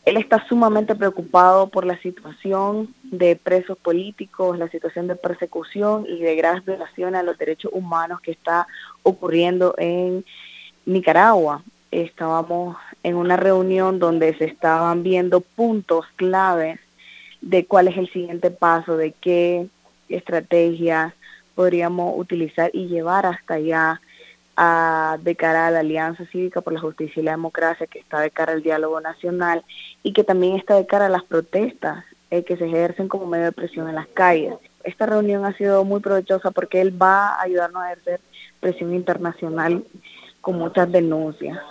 Él está sumamente preocupado por la situación de presos políticos, la situación de persecución y de graves violaciones a los derechos humanos que está ocurriendo en Nicaragua. Estábamos en una reunión donde se estaban viendo puntos claves de cuál es el siguiente paso, de qué estrategias podríamos utilizar y llevar hasta allá de cara a la Alianza Cívica por la Justicia y la Democracia, que está de cara al diálogo nacional y que también está de cara a las protestas que se ejercen como medio de presión en las calles. Esta reunión ha sido muy provechosa porque él va a ayudarnos a ejercer presión internacional con muchas denuncias.